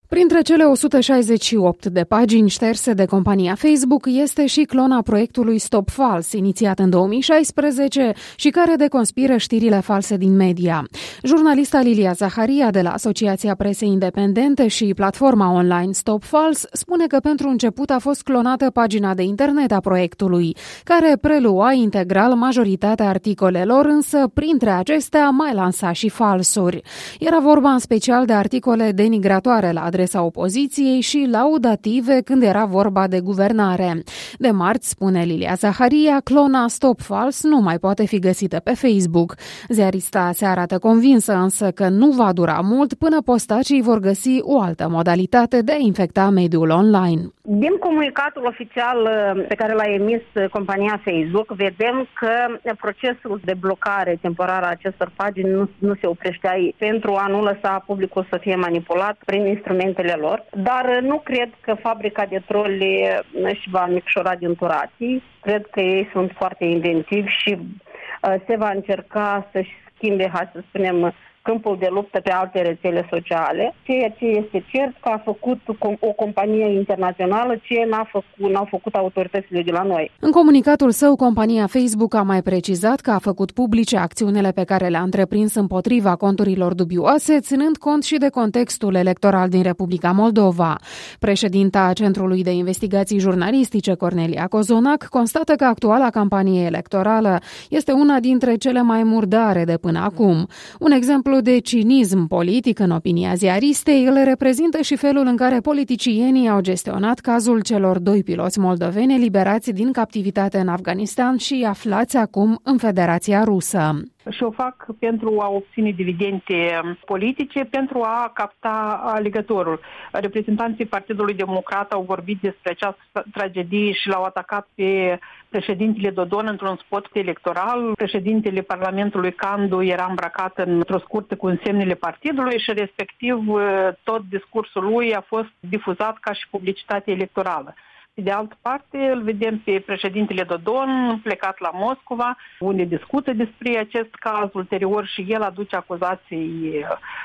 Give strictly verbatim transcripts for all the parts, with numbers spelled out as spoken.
Printre cele o sută șaizeci și opt de pagini șterse de compania Facebook este și clona proiectului Stop False, inițiat în două mii șaisprezece și care deconspiră știrile false din media. Jurnalista Lilia Zaharia de la Asociația Presei Independente și platforma online Stop False spune că pentru început a fost clonată pagina de internet a proiectului, care prelua integral majoritatea articolelor, însă printre acestea mai lansa și falsuri. Era vorba în special de articole denigratoare la adresa opoziției și laudative când era vorba de guvernare. De marți, spune Lilia Zaharia, clona Stop False nu mai poate fi găsită pe Facebook. Ziarista se arată convinsă însă că nu va dura mult până postacii vor găsi o altă modalitate de a infecta mediul online. Din comunicatul oficial pe care l-a emis compania Facebook, vedem că procesul de blocare temporară a acestor pagini nu, nu se oprește aici, pentru a nu lăsa publicul să fie manipulat prin instrumentele lor. Dar nu cred că fabrica de troli își va micșora din turații. Cred că ei sunt foarte inventivi și uh, se va încerca să-și schimbe, hai să spunem, câmpul de luptă pe alte rețele sociale. Ceea ce este cert că a făcut o companie internațională ce n-a făcut, n-au făcut autoritățile de la noi. În comunicatul său, compania Facebook a mai precizat că a făcut publice acțiunile pe care le-a întreprins împotriva conturilor dubioase, ținând cont și de contextul electoral din Republica Moldova. Președinta Centrului de Investigații Jurnalistice, Cornelia Cozonac, constată că actuala campanie electorală este una dintre cele mai murdare de până acum. Un exemplu de cinism politic, în opinia ziaristei, îl reprezintă și felul în care politicienii au gestionat cazul celor doi piloți moldoveni eliberați din captivitate în Afganistan și aflați acum în Federația Rusă. Și o fac pentru a obține dividende politice, pentru a capta alegătorul. Reprezentanții Partidului Democrat au vorbit despre această tragedie și l-au atacat pe președintele Dodon într-un spot electoral. Președintele Parlamentului Candu era îmbrăcat într-o scurtă cu însemnele partidului și respectiv tot discursul lui a fost difuzat ca și publicitate electorală. De altă parte, îl vedem pe președintele Dodon plecat la Moscova, unde discută despre acest caz. Ulterior și el aduce acuzații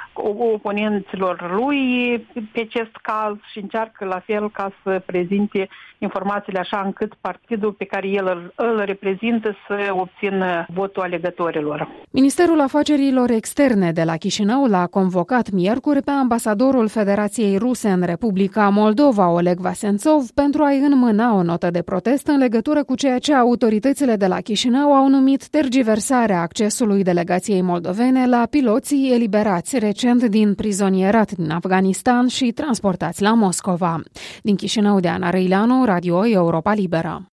oponenților lui pe acest caz și încearcă la fel ca să prezinte informațiile așa încât partidul pe care el îl, îl reprezintă să obțină votul alegătorilor. Ministerul Afacerilor Externe de la Chișinău l-a convocat miercuri pe ambasadorul Federației Ruse în Republica Moldova, Oleg Vasențov, pentru a-i înmâna o notă de protest în legătură cu ceea ce autoritățile de la Chișinău au numit tergiversarea accesului delegației moldovene la piloții eliberați recent din prizonierat din Afganistan și transportați la Moscova. Din Chișinău, Diana Răileanu, Radio Europa Liberă.